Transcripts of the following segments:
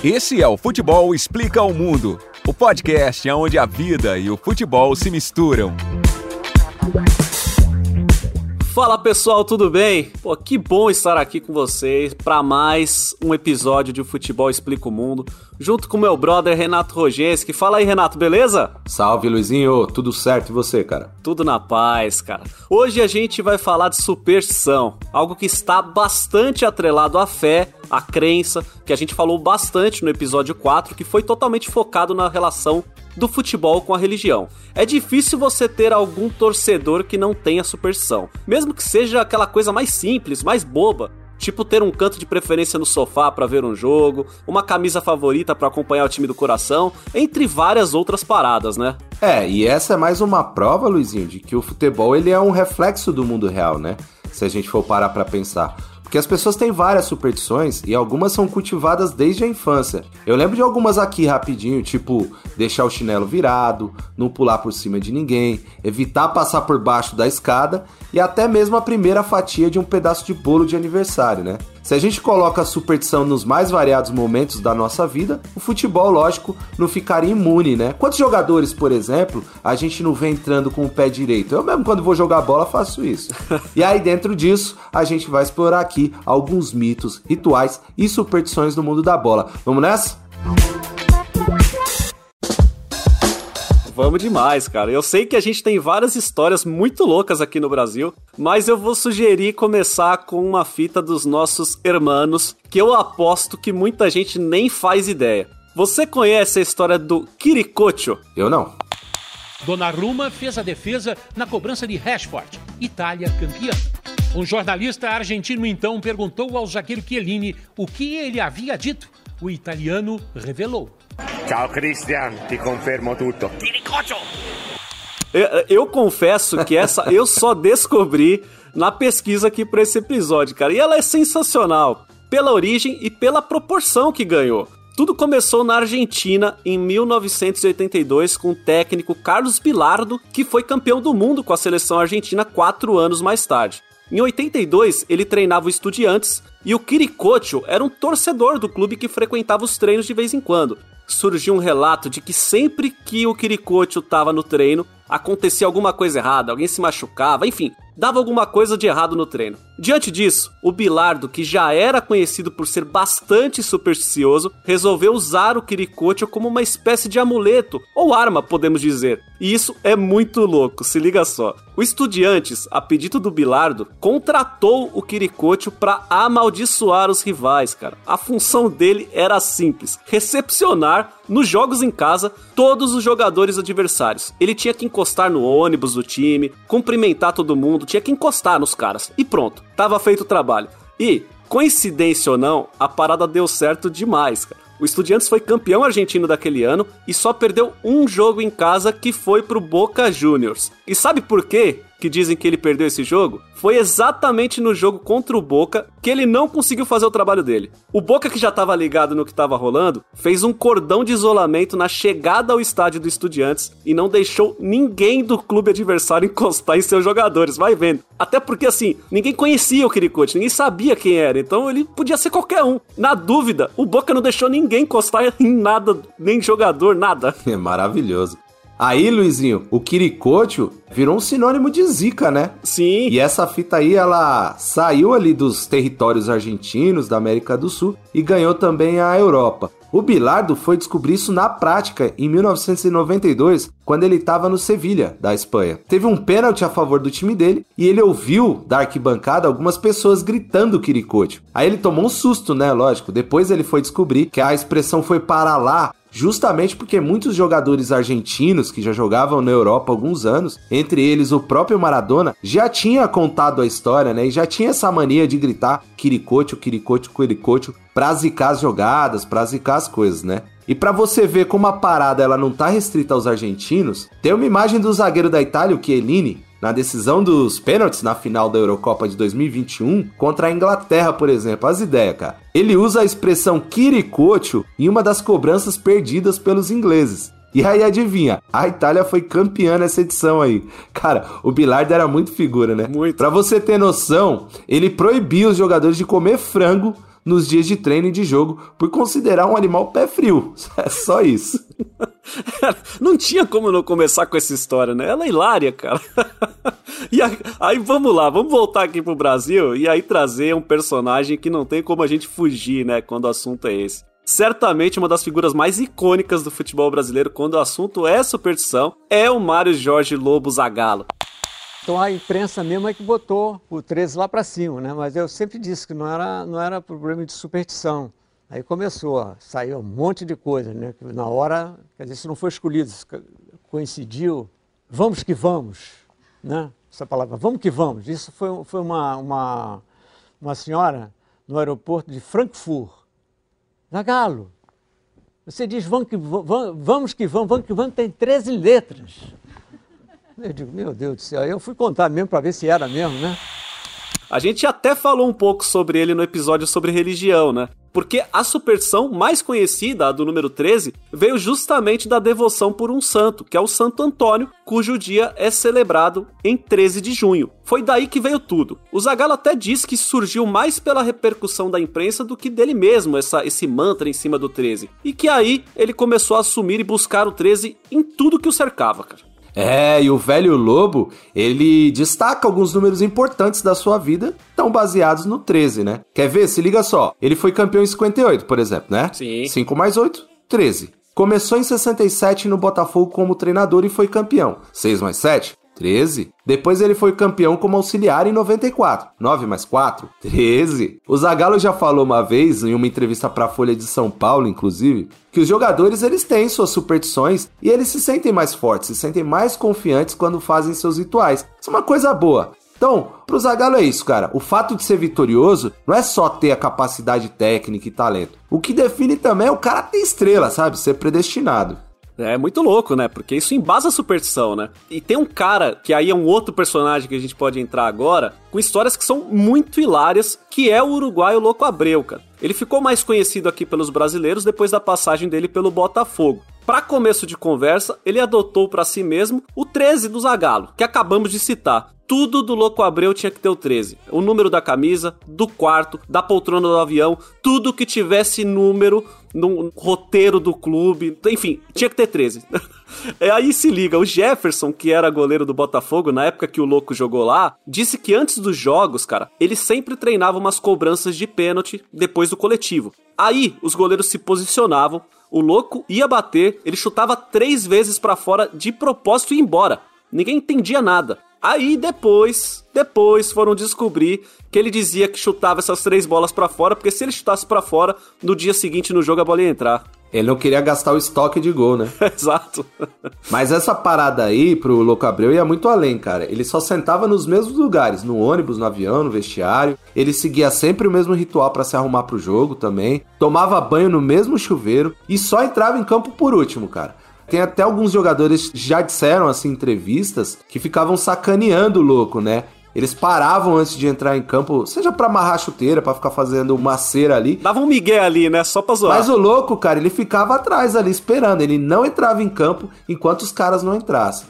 Esse é o Futebol Explica ao Mundo, o podcast onde a vida e o futebol se misturam. Fala pessoal, tudo bem? Pô, que bom estar aqui com vocês para mais um episódio de O Futebol Explica o Mundo, junto com meu brother Renato Rogenski. Fala aí, Renato, beleza? Salve, Luizinho, tudo certo e você, cara? Tudo na paz, cara. Hoje a gente vai falar de superstição, algo que está bastante atrelado à fé, à crença, que a gente falou bastante no episódio 4, que foi totalmente focado na relação do futebol com a religião. É difícil você ter algum torcedor que não tenha superstição, mesmo que seja aquela coisa mais simples, mais boba, tipo ter um canto de preferência no sofá para ver um jogo, uma camisa favorita para acompanhar o time do coração, entre várias outras paradas, né? E essa é mais uma prova, Luizinho, de que o futebol ele é um reflexo do mundo real, né? Se a gente for parar pra pensar. Porque as pessoas têm várias superstições e algumas são cultivadas desde a infância. Eu lembro de algumas aqui rapidinho, tipo deixar o chinelo virado, não pular por cima de ninguém, evitar passar por baixo da escada e até mesmo a primeira fatia de um pedaço de bolo de aniversário, né? Se a gente coloca a superstição nos mais variados momentos da nossa vida, o futebol, lógico, não ficaria imune, né? Quantos jogadores, por exemplo, a gente não vê entrando com o pé direito? Eu mesmo, quando vou jogar bola, faço isso. E aí, dentro disso, a gente vai explorar aqui alguns mitos, rituais e superstições do mundo da bola. Vamos nessa? Vamos demais, cara. Eu sei que a gente tem várias histórias muito loucas aqui no Brasil, mas eu vou sugerir começar com uma fita dos nossos hermanos, que eu aposto que muita gente nem faz ideia. Você conhece a história do Quiricocho? Eu não. Donnarumma fez a defesa na cobrança de Rashford. Itália campeã. Um jornalista argentino então perguntou ao zagueiro Chiellini o que ele havia dito. O italiano revelou. Ciao Christian, ti confermo tutto. Eu confesso que essa eu só descobri na pesquisa aqui para esse episódio, cara. E ela é sensacional, pela origem e pela proporção que ganhou. Tudo começou na Argentina em 1982 com o técnico Carlos Bilardo, que foi campeão do mundo com a seleção argentina 4 anos mais tarde. Em 82, ele treinava o Estudiantes e o Quiricocho era um torcedor do clube que frequentava os treinos de vez em quando. Surgiu um relato de que sempre que o Quiricocho estava no treino, acontecia alguma coisa errada, alguém se machucava, enfim, dava alguma coisa de errado no treino. Diante disso, o Bilardo, que já era conhecido por ser bastante supersticioso, resolveu usar o Quiricocho como uma espécie de amuleto, ou arma, podemos dizer. E isso é muito louco, se liga só. O Estudiantes, a pedido do Bilardo, contratou o Quiricocho para amaldiçoar os rivais, cara. A função dele era simples: recepcionar nos jogos em casa todos os jogadores adversários. Ele tinha que encostar no ônibus do time, cumprimentar todo mundo, tinha que encostar nos caras. E pronto, tava feito o trabalho. E, coincidência ou não, a parada deu certo demais, cara. O Estudiantes foi campeão argentino daquele ano e só perdeu um jogo em casa, que foi pro Boca Juniors. E sabe por quê que dizem que ele perdeu esse jogo? Foi exatamente no jogo contra o Boca que ele não conseguiu fazer o trabalho dele. O Boca, que já estava ligado no que estava rolando, fez um cordão de isolamento na chegada ao estádio do Estudiantes e não deixou ninguém do clube adversário encostar em seus jogadores, vai vendo. Até porque, assim, ninguém conhecia o Quiricocho, ninguém sabia quem era, então ele podia ser qualquer um. Na dúvida, o Boca não deixou ninguém encostar em nada, nem jogador, nada. É maravilhoso. Aí, Luizinho, o Quiricocho virou um sinônimo de zica, né? Sim. E essa fita aí, ela saiu ali dos territórios argentinos, da América do Sul, e ganhou também a Europa. O Bilardo foi descobrir isso na prática em 1992, quando ele estava no Sevilha, da Espanha. Teve um pênalti a favor do time dele e ele ouviu da arquibancada algumas pessoas gritando Quiricocho. Aí ele tomou um susto, né? Lógico. Depois ele foi descobrir que a expressão foi para lá justamente porque muitos jogadores argentinos que já jogavam na Europa há alguns anos, entre eles o próprio Maradona, já tinha contado a história, né? E já tinha essa mania de gritar Quiricocho, Quiricocho, Quiricocho, pra zicar as jogadas, pra zicar as coisas, né? E pra você ver como a parada ela não tá restrita aos argentinos, tem uma imagem do zagueiro da Itália, o Chiellini, na decisão dos pênaltis na final da Eurocopa de 2021 contra a Inglaterra, por exemplo. As ideias, cara. Ele usa a expressão Quiricocho em uma das cobranças perdidas pelos ingleses. E aí, adivinha, a Itália foi campeã nessa edição aí. Cara, o Bilardo era muito figura, né? Muito. Pra você ter noção, ele proibia os jogadores de comer frango nos dias de treino e de jogo por considerar um animal pé frio. É só isso. Não tinha como não começar com essa história, né? Ela é hilária, cara. E aí vamos lá, vamos voltar aqui pro Brasil e aí trazer um personagem que não tem como a gente fugir, né, quando o assunto é esse. Certamente uma das figuras mais icônicas do futebol brasileiro quando o assunto é superstição é o Mário Jorge Lobo Zagallo. Então a imprensa mesmo é que botou o 13 lá para cima, né? Mas eu sempre disse que não era problema de superstição. Aí começou a sair um monte de coisa, né? Na hora, quer dizer, isso não foi escolhido, coincidiu. Vamos que vamos, né? Essa palavra, vamos que vamos. Isso foi uma senhora no aeroporto de Frankfurt. Zagallo, você diz vamos que vamos, tem 13 letras. Eu digo, meu Deus do céu, aí eu fui contar mesmo para ver se era mesmo, né? A gente até falou um pouco sobre ele no episódio sobre religião, né? Porque a superstição mais conhecida, a do número 13, veio justamente da devoção por um santo, que é o Santo Antônio, cujo dia é celebrado em 13 de junho. Foi daí que veio tudo. O Zagallo até diz que surgiu mais pela repercussão da imprensa do que dele mesmo, esse mantra em cima do 13. E que aí ele começou a assumir e buscar o 13 em tudo que o cercava, cara. E o velho Lobo, ele destaca alguns números importantes da sua vida, tão baseados no 13, né? Quer ver? Se liga só. Ele foi campeão em 58, por exemplo, né? Sim. 5 mais 8, 13. Começou em 67 no Botafogo como treinador e foi campeão. 6 mais 7, 13. Depois ele foi campeão como auxiliar em 94. 9 mais 4, 13. O Zagallo já falou uma vez, em uma entrevista para a Folha de São Paulo, inclusive, que os jogadores eles têm suas superstições e eles se sentem mais fortes, se sentem mais confiantes quando fazem seus rituais. Isso é uma coisa boa. Então, pro Zagallo é isso, cara. O fato de ser vitorioso não é só ter a capacidade técnica e talento. O que define também é o cara ter estrela, sabe? Ser predestinado. É muito louco, né? Porque isso embasa a superstição, né? E tem um cara, que aí é um outro personagem que a gente pode entrar agora, com histórias que são muito hilárias, que é o uruguaio Louco Abreu, cara. Ele ficou mais conhecido aqui pelos brasileiros depois da passagem dele pelo Botafogo. Para começo de conversa, ele adotou para si mesmo o 13 do Zagallo, que acabamos de citar. Tudo do Louco Abreu tinha que ter o 13. O número da camisa, do quarto, da poltrona do avião, tudo que tivesse número no roteiro do clube, enfim, tinha que ter 13. Aí se liga, o Jefferson, que era goleiro do Botafogo na época que o Louco jogou lá, disse que antes dos jogos, cara, ele sempre treinava umas cobranças de pênalti depois do coletivo. Aí os goleiros se posicionavam, o Louco ia bater, ele chutava 3 vezes pra fora de propósito e ia embora. Ninguém entendia nada. Aí depois foram descobrir que ele dizia que chutava essas 3 bolas pra fora, porque se ele chutasse pra fora, no dia seguinte no jogo a bola ia entrar. Ele não queria gastar o estoque de gol, né? Exato. Mas essa parada aí pro Louco Abreu ia muito além, cara. Ele só sentava nos mesmos lugares, no ônibus, no avião, no vestiário. Ele seguia sempre o mesmo ritual pra se arrumar pro jogo também. Tomava banho no mesmo chuveiro e só entrava em campo por último, cara. Tem até alguns jogadores que já disseram, assim, em entrevistas, que ficavam sacaneando o Louco, né? Eles paravam antes de entrar em campo, seja pra amarrar a chuteira, pra ficar fazendo uma cera ali. Dava um migué ali, né? Só pra zoar. Mas o Louco, cara, ele ficava atrás ali, esperando. Ele não entrava em campo enquanto os caras não entrassem.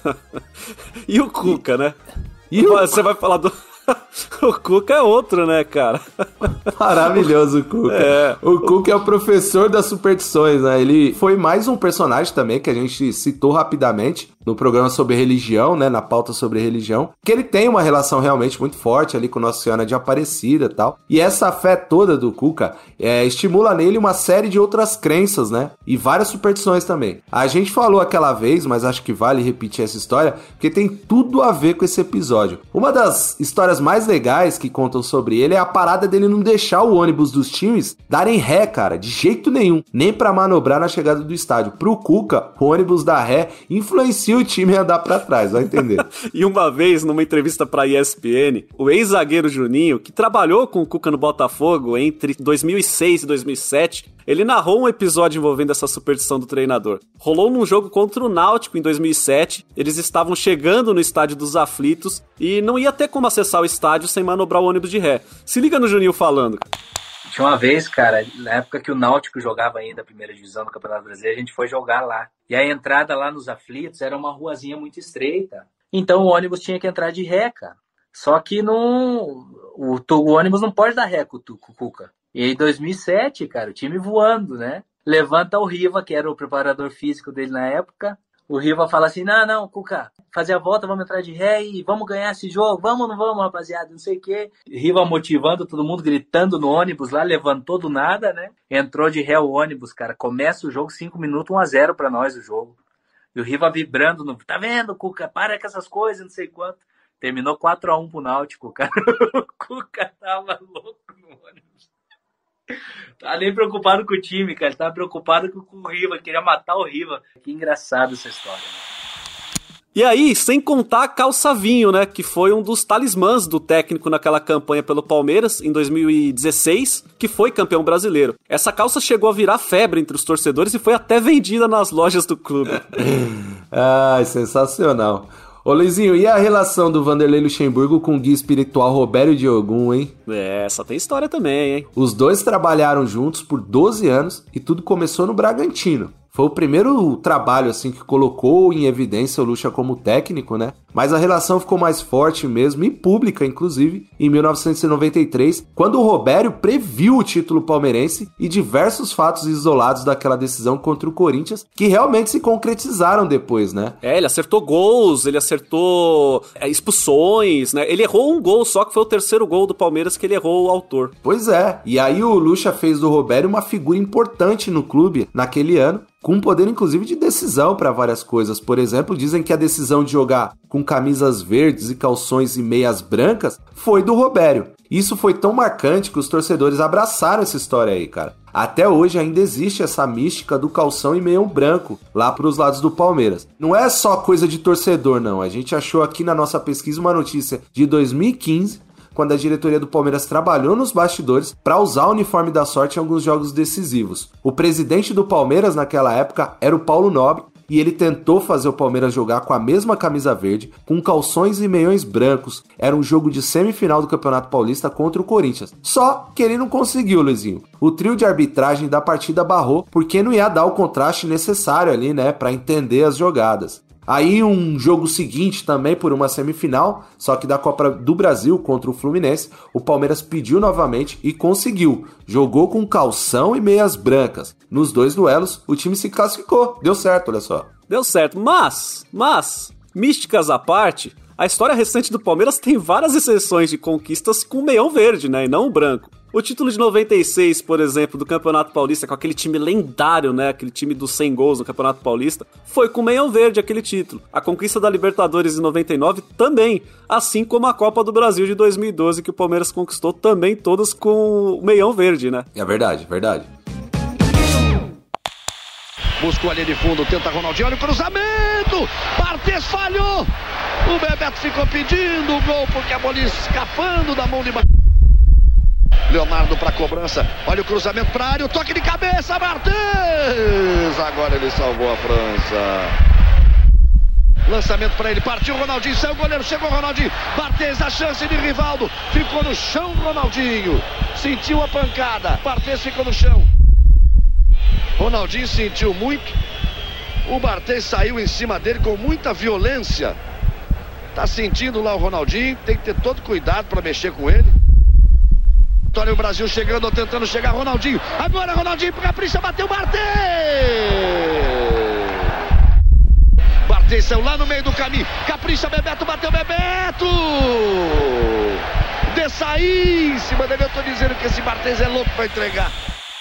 E o Cuca, né? Você vai falar do... O Cuca é outro, né, cara? Maravilhoso o Cuca. O Cuca é o professor das superstições, né? Ele foi mais um personagem também que a gente citou rapidamente no programa sobre religião, né? Na pauta sobre religião. Que ele tem uma relação realmente muito forte ali com Nossa Senhora de Aparecida e tal. E essa fé toda do Cuca estimula nele uma série de outras crenças, né? E várias superstições também. A gente falou aquela vez, mas acho que vale repetir essa história, porque tem tudo a ver com esse episódio. Uma das histórias mais legais que contam sobre ele é a parada dele não deixar o ônibus dos times darem ré, cara, de jeito nenhum, nem pra manobrar na chegada do estádio. Pro Cuca, o ônibus dar ré influencia o time a andar pra trás, vai entender. E uma vez, numa entrevista pra ESPN, o ex-zagueiro Juninho, que trabalhou com o Cuca no Botafogo entre 2006 e 2007, ele narrou um episódio envolvendo essa superstição do treinador. Rolou num jogo contra o Náutico em 2007, eles estavam chegando no estádio dos Aflitos e não ia ter como acessar o estádio sem manobrar o ônibus de ré. Se liga no Juninho falando. Tinha uma vez, cara, na época que o Náutico jogava ainda a primeira divisão do Campeonato Brasileiro, a gente foi jogar lá. E a entrada lá nos Aflitos era uma ruazinha muito estreita. Então o ônibus tinha que entrar de ré, cara. Só que o ônibus não pode dar ré com o Cuca. E em 2007, cara, o time voando, né? Levanta o Riva, que era o preparador físico dele na época. O Riva fala assim, não, Cuca, fazer a volta, vamos entrar de ré e vamos ganhar esse jogo. Vamos ou não vamos, rapaziada, não sei o quê. Riva motivando todo mundo, gritando no ônibus lá, levantou do nada, né? Entrou de ré o ônibus, cara. Começa o jogo, 5 minutos, 1-0 pra nós o jogo. E o Riva vibrando, tá vendo, Cuca? Para com essas coisas, não sei quanto. Terminou 4-1 pro Náutico, cara. O Cuca tava louco no ônibus. Tá nem preocupado com o time, cara. Ele tava preocupado com o Riva, queria matar o Riva. Que engraçado essa história, né? E aí, sem contar a calça vinho, né, que foi um dos talismãs do técnico naquela campanha pelo Palmeiras, em 2016, que foi campeão brasileiro. Essa calça chegou a virar febre entre os torcedores e foi até vendida nas lojas do clube. Ai, sensacional. Ô Luizinho, e a relação do Vanderlei Luxemburgo com o guia espiritual Robério Diogum, hein? Essa tem história também, hein? Os dois trabalharam juntos por 12 anos e tudo começou no Bragantino. Foi o primeiro trabalho assim que colocou em evidência o Lucha como técnico, né? Mas a relação ficou mais forte mesmo, e pública inclusive, em 1993, quando o Robério previu o título palmeirense e diversos fatos isolados daquela decisão contra o Corinthians, que realmente se concretizaram depois, né? Ele acertou gols, ele acertou expulsões, né? Ele errou um gol só, que foi o terceiro gol do Palmeiras que ele errou o autor. Pois é, e aí o Lucha fez do Robério uma figura importante no clube naquele ano, com poder inclusive de decisão para várias coisas. Por exemplo, dizem que a decisão de jogar com camisas verdes e calções e meias brancas foi do Robério. Isso foi tão marcante que os torcedores abraçaram essa história aí, cara. Até hoje ainda existe essa mística do calção e meião branco lá pros lados do Palmeiras. Não é só coisa de torcedor, não. A gente achou aqui na nossa pesquisa uma notícia de 2015, quando a diretoria do Palmeiras trabalhou nos bastidores para usar o uniforme da sorte em alguns jogos decisivos. O presidente do Palmeiras naquela época era o Paulo Nobre, e ele tentou fazer o Palmeiras jogar com a mesma camisa verde, com calções e meiões brancos. Era um jogo de semifinal do Campeonato Paulista contra o Corinthians. Só que ele não conseguiu, Luizinho. O trio de arbitragem da partida barrou, porque não ia dar o contraste necessário ali, né, para entender as jogadas. Aí um jogo seguinte também por uma semifinal, só que da Copa do Brasil contra o Fluminense, o Palmeiras pediu novamente e conseguiu. Jogou com calção e meias brancas. Nos dois duelos, o time se classificou. Deu certo, olha só. Deu certo, mas, místicas à parte, a história recente do Palmeiras tem várias exceções de conquistas com meião verde, né, e não o branco. O título de 96, por exemplo, do Campeonato Paulista, com aquele time lendário, né? Aquele time dos 100 gols no Campeonato Paulista, foi com o meião verde aquele título. A conquista da Libertadores em 99 também, assim como a Copa do Brasil de 2012, que o Palmeiras conquistou também todas com o meião verde, né? É verdade, verdade. Buscou a linha de fundo, tenta Ronaldinho, olha o cruzamento! Barthez falhou! O Bebeto ficou pedindo o gol porque a bola escapando da mão de Barthez. Leonardo para cobrança, olha o cruzamento para a área, o toque de cabeça, Barthez! Agora ele salvou a França. Lançamento para ele, partiu o Ronaldinho, saiu o goleiro, chegou o Ronaldinho, Barthez, a chance de Rivaldo, ficou no chão Ronaldinho, sentiu a pancada, Barthez ficou no chão. Ronaldinho sentiu muito, o Barthez saiu em cima dele com muita violência. Tá sentindo lá o Ronaldinho, tem que ter todo cuidado para mexer com ele. Olha o Brasil chegando, tentando chegar, Ronaldinho. Agora Ronaldinho pro Capricha, bateu Barthez! Barthez saiu lá no meio do caminho. Capricha, Bebeto, bateu Bebeto! Desça aí em cima dele, eu tô dizendo que esse Barthez é louco pra entregar.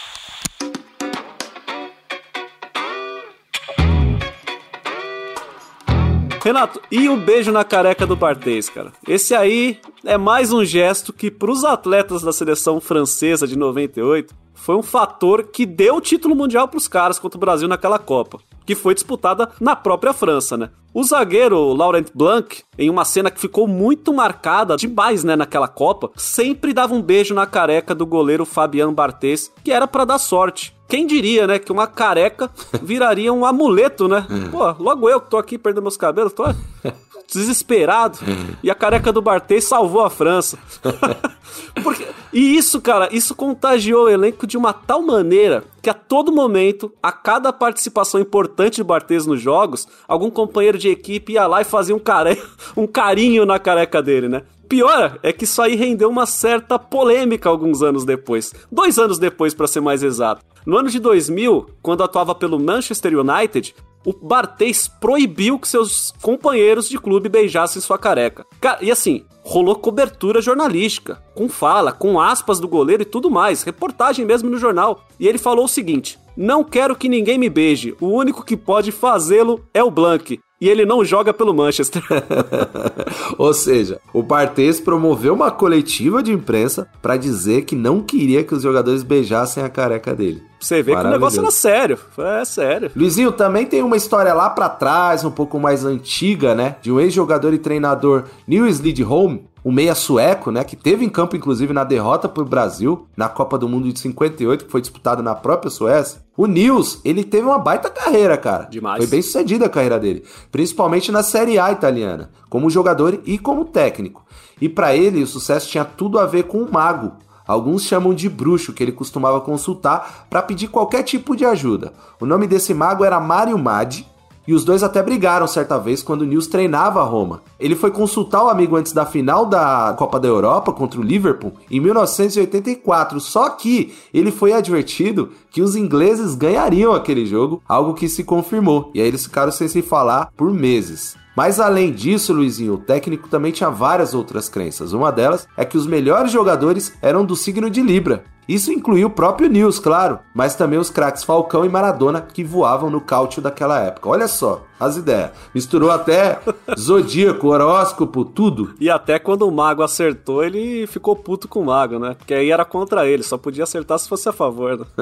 Renato, e o beijo na careca do Barthez, cara? Esse aí é mais um gesto que, pros atletas da seleção francesa de 98, foi um fator que deu o título mundial pros caras contra o Brasil naquela Copa, que foi disputada na própria França, né? O zagueiro Laurent Blanc, em uma cena que ficou muito marcada demais, né, naquela Copa, sempre dava um beijo na careca do goleiro Fabien Barthez, que era pra dar sorte. Quem diria, né, que uma careca viraria um amuleto, né? Pô, logo eu que tô aqui perdendo meus cabelos, tô desesperado. E a careca do Barthez salvou a França. E isso, cara, isso contagiou o elenco de uma tal maneira que a todo momento, a cada participação importante de Barthez nos jogos, algum companheiro de equipe ia lá e fazia um carinho na careca dele, né? pior é que isso aí rendeu uma certa polêmica alguns anos depois. 2 anos depois, pra ser mais exato. No ano de 2000, quando atuava pelo Manchester United, o Barthez proibiu que seus companheiros de clube beijassem sua careca. Cara, e assim, rolou cobertura jornalística, com fala, com aspas do goleiro e tudo mais, reportagem mesmo no jornal. E ele falou o seguinte: não quero que ninguém me beije, o único que pode fazê-lo é o Blanc. E ele não joga pelo Manchester. Ou seja, o Barthez promoveu uma coletiva de imprensa pra dizer que não queria que os jogadores beijassem a careca dele. Você vê que o negócio era sério. É sério. Luizinho, também tem uma história lá pra trás, um pouco mais antiga, né? De um ex-jogador e treinador Nils Lidholm, um meia sueco, né? Que teve em campo, inclusive, na derrota pro Brasil, na Copa do Mundo de 58, que foi disputada na própria Suécia. O Nils, ele teve uma baita carreira, cara. Demais. Foi bem sucedida a carreira dele. Principalmente na Série A italiana, como jogador e como técnico. E pra ele, o sucesso tinha tudo a ver com o mago. Alguns chamam de bruxo, que ele costumava consultar para pedir qualquer tipo de ajuda. O nome desse mago era Mario Maddi, e os dois até brigaram certa vez quando o Nils treinava a Roma. Ele foi consultar o amigo antes da final da Copa da Europa contra o Liverpool em 1984, só que ele foi advertido que os ingleses ganhariam aquele jogo, algo que se confirmou, e aí eles ficaram sem se falar por meses. Mas além disso, Luizinho, o técnico também tinha várias outras crenças. Uma delas é que os melhores jogadores eram do signo de Libra. Isso incluía o próprio Nils, claro, mas também os craques Falcão e Maradona que voavam no cálcio daquela época. Olha só as ideias. Misturou até zodíaco, horóscopo, tudo. E até quando o mago acertou, ele ficou puto com o mago, né? Porque aí era contra ele, só podia acertar se fosse a favor, né?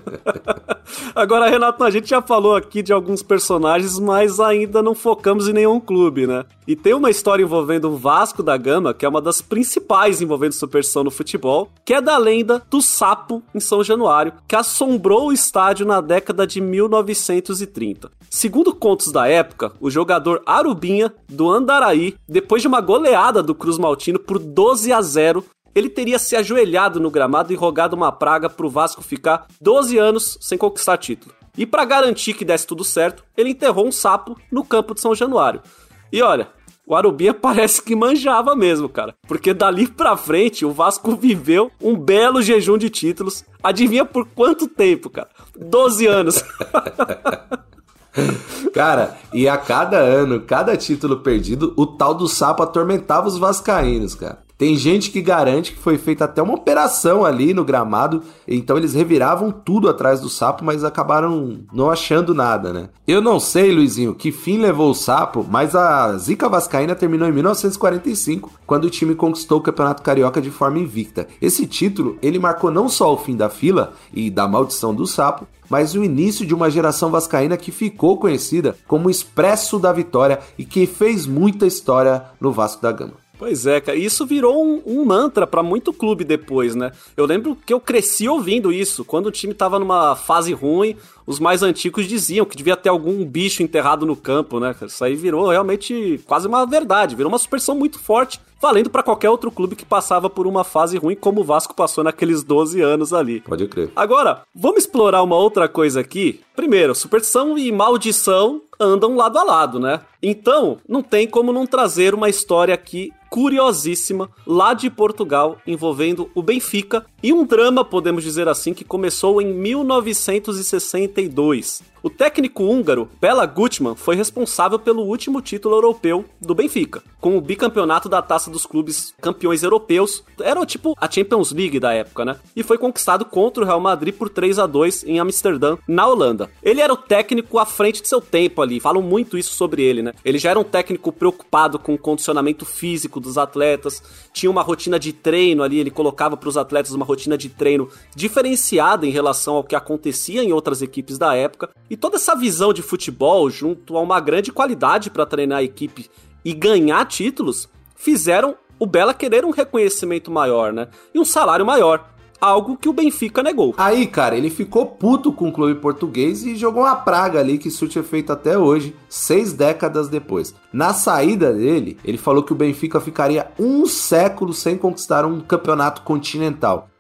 Agora, Renato, a gente já falou aqui de alguns personagens, mas ainda não focamos em nenhum clube, né? E tem uma história envolvendo o Vasco da Gama, que é uma das principais envolvendo superstição no futebol, que é da lenda do sapo em São Januário, que assombrou o estádio na década de 1930. Segundo contos da época, o jogador Arubinha, do Andaraí, depois de uma goleada do Cruz Maltino por 12-0, ele teria se ajoelhado no gramado e rogado uma praga pro Vasco ficar 12 anos sem conquistar título. E para garantir que desse tudo certo, ele enterrou um sapo no campo de São Januário. E olha, o Arubinha parece que manjava mesmo, cara. Porque dali pra frente, o Vasco viveu um belo jejum de títulos. Adivinha por quanto tempo, cara? 12 anos. Cara, e a cada ano, cada título perdido, o tal do sapo atormentava os vascaínos, cara. Tem gente que garante que foi feita até uma operação ali no gramado, então eles reviravam tudo atrás do sapo, mas acabaram não achando nada, né? Eu não sei, Luizinho, que fim levou o sapo, mas a zica vascaína terminou em 1945, quando o time conquistou o Campeonato Carioca de forma invicta. Esse título, ele marcou não só o fim da fila e da maldição do sapo, mas o início de uma geração vascaína que ficou conhecida como o Expresso da Vitória e que fez muita história no Vasco da Gama. Pois é, cara, isso virou um mantra pra muito clube depois, né? Eu lembro que eu cresci ouvindo isso, quando o time tava numa fase ruim, os mais antigos diziam que devia ter algum bicho enterrado no campo, né? Isso aí virou realmente quase uma verdade, virou uma superstição muito forte, valendo pra qualquer outro clube que passava por uma fase ruim, como o Vasco passou naqueles 12 anos ali. Pode crer. Agora, vamos explorar uma outra coisa aqui. Primeiro, superstição e maldição andam lado a lado, né? Então, não tem como não trazer uma história aqui curiosíssima, lá de Portugal, envolvendo o Benfica, e um drama, podemos dizer assim, que começou em 1962. O técnico húngaro Bela Gutmann foi responsável pelo último título europeu do Benfica, com o bicampeonato da Taça dos Clubes Campeões Europeus. Era tipo a Champions League da época, né? E foi conquistado contra o Real Madrid por 3-2 em Amsterdã, na Holanda. Ele era o técnico à frente de seu tempo ali, falam muito isso sobre ele, né? Ele já era um técnico preocupado com o condicionamento físico dos atletas, tinha uma rotina de treino ali, ele colocava para os atletas uma rotina de treino diferenciada em relação ao que acontecia em outras equipes da época. E toda essa visão de futebol, junto a uma grande qualidade para treinar a equipe e ganhar títulos, fizeram o Bela querer um reconhecimento maior, né? E um salário maior. Algo que o Benfica negou. Aí, cara, ele ficou puto com o clube português e jogou uma praga ali que surte efeito até hoje, 6 décadas depois. Na saída dele, ele falou que o Benfica ficaria um século sem conquistar um campeonato continental.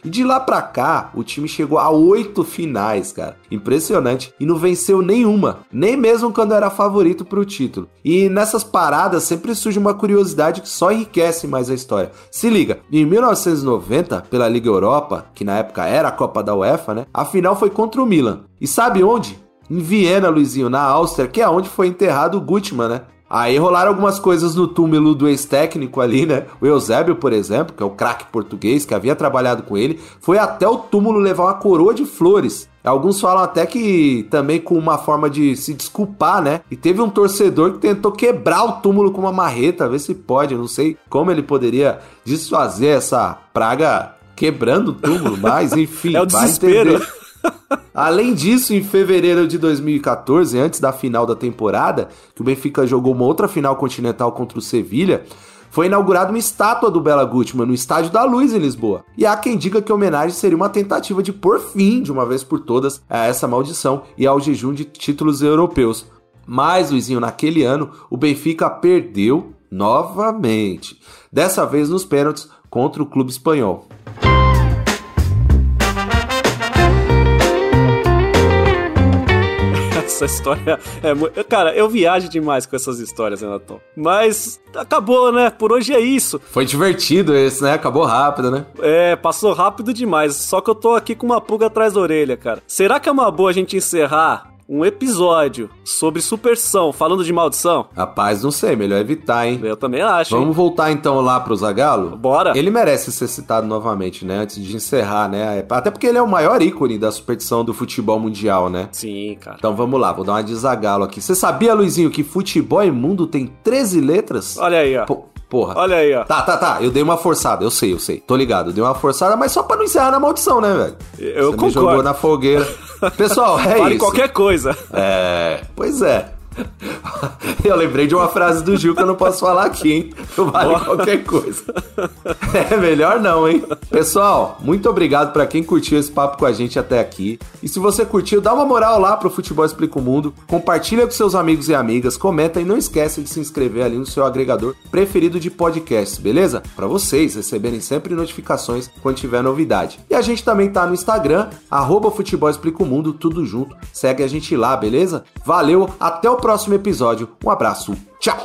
E de lá pra cá, o time chegou a 8 finais, cara. Impressionante. E não venceu nenhuma, nem mesmo quando era favorito pro título. E nessas paradas sempre surge uma curiosidade que só enriquece mais a história. Se liga, em 1990, pela Liga Europa, que na época era a Copa da UEFA, né? A final foi contra o Milan. E sabe onde? Em Viena, Luizinho, na Áustria, que é onde foi enterrado o Gutmann, né? Aí rolaram algumas coisas no túmulo do ex-técnico ali, né? O Eusébio, por exemplo, que é o craque português que havia trabalhado com ele, foi até o túmulo levar uma coroa de flores. Alguns falam até que também com uma forma de se desculpar, né? E teve um torcedor que tentou quebrar o túmulo com uma marreta, ver se pode. Eu não sei como ele poderia desfazer essa praga quebrando o túmulo, mas enfim, é o desespero. Vai entender. Além disso, em fevereiro de 2014, antes da final da temporada, que o Benfica jogou uma outra final continental contra o Sevilha, foi inaugurada uma estátua do Bela Gutmann no Estádio da Luz, em Lisboa. E há quem diga que a homenagem seria uma tentativa de pôr fim, de uma vez por todas, a essa maldição e ao jejum de títulos europeus. Mas, Luizinho, naquele ano, o Benfica perdeu novamente. Dessa vez nos pênaltis contra o clube espanhol. Essa história é muito... Cara, eu viajo demais com essas histórias, Renato. Mas acabou, né? Por hoje é isso. Foi divertido esse, né? Acabou rápido, né? É, passou rápido demais. Só que eu tô aqui com uma pulga atrás da orelha, cara. Será que é uma boa a gente encerrar um episódio sobre superstição, falando de maldição? Rapaz, não sei, melhor evitar, hein? Eu também acho. Vamos voltar então lá pro Zagallo? Bora. Ele merece ser citado novamente, né? Antes de encerrar, né? Até porque ele é o maior ícone da superstição do futebol mundial, né? Sim, cara. Então vamos lá, vou dar uma de Zagallo aqui. Você sabia, Luizinho, que futebol e mundo tem 13 letras? Olha aí, ó. Porra. Olha aí, ó. Tá. Eu dei uma forçada, eu sei. Tô ligado. Eu dei uma forçada, mas só pra não encerrar na maldição, né, velho? Eu concordo. Me jogou na fogueira. Pessoal, é vale isso. Qualquer coisa. Pois é. Eu lembrei de uma frase do Gil que eu não posso falar aqui, hein? Vale qualquer coisa. É melhor não, hein? Pessoal, muito obrigado pra quem curtiu esse papo com a gente até aqui. E se você curtiu, dá uma moral lá pro Futebol Explica o Mundo. Compartilha com seus amigos e amigas, comenta e não esquece de se inscrever ali no seu agregador preferido de podcasts, beleza? Pra vocês receberem sempre notificações quando tiver novidade. E a gente também tá no Instagram, @Futebol Explica o Mundo, tudo junto. Segue a gente lá, beleza? Valeu, até o próximo episódio. Um abraço, tchau!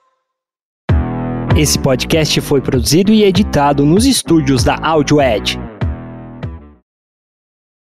Esse podcast foi produzido e editado nos estúdios da Audio Edge.